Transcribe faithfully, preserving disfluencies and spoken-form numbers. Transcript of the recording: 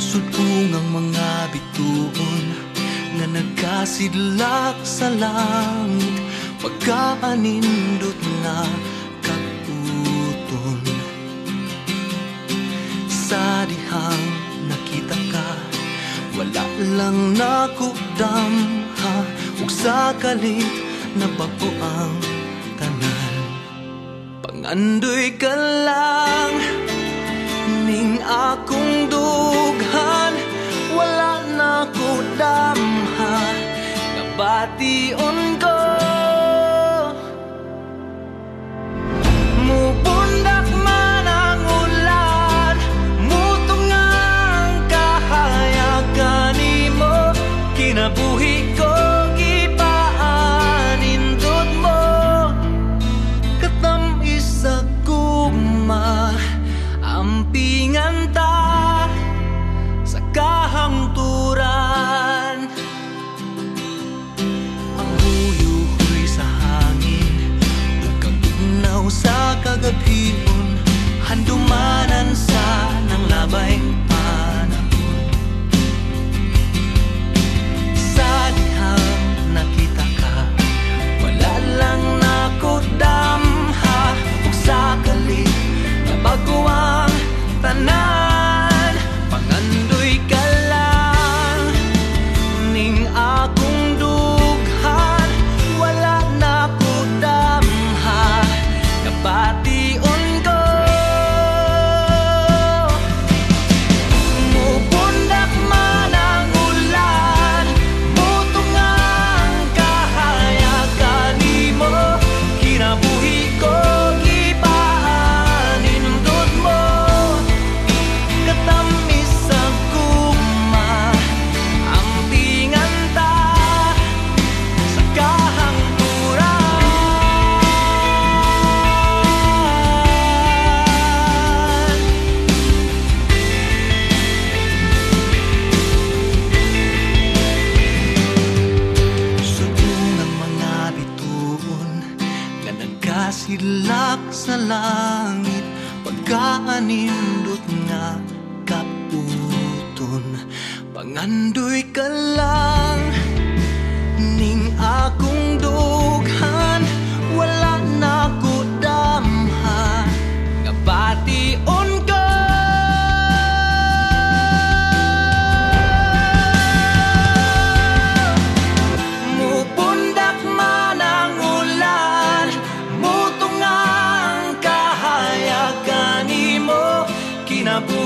Sulpungang mga bituon nga nagkasidlak sa langit, pagkaanindot nga kaguton. Sa dihang nakita ka, wala lang nakudamha, ug sa kalit nabago ang tanan. Pangandoy ka lang ning akong dughan, wala na ko damha, nabation ko. Mupundak man ang ulan, mutong ang kahayagan nimo, kinabuhi ko gipaanindot mo, katamis sa gugma, ampingan ta sa kahangturan. Ang huyuhoy sa hangin, ug kabugnaw sa kagabhion, handumanan sa nang labayng panahon. Sa dihang nakita ka, wala lang nakudamha, ug sa kalit nabago ang tanan. Pangandoy ka lang ning akong dughan, wala na ko damha, nabation ko. Mupundak man ang ulan, mutong ang kahayagan nimo, kinabuhi ko gipaanindot mo, katamis sa gugma, ampingan ta sa kahangturan. Sulpungang mga bituon nga nagkasidlak sa langit, pagkaanindot nga kaputon. Pangandoy ka lang ning akong dughan, wala na ko damha, nabation ko. Mupundak man ang ulan, mutong ang kahayagan nimo, kinabuhi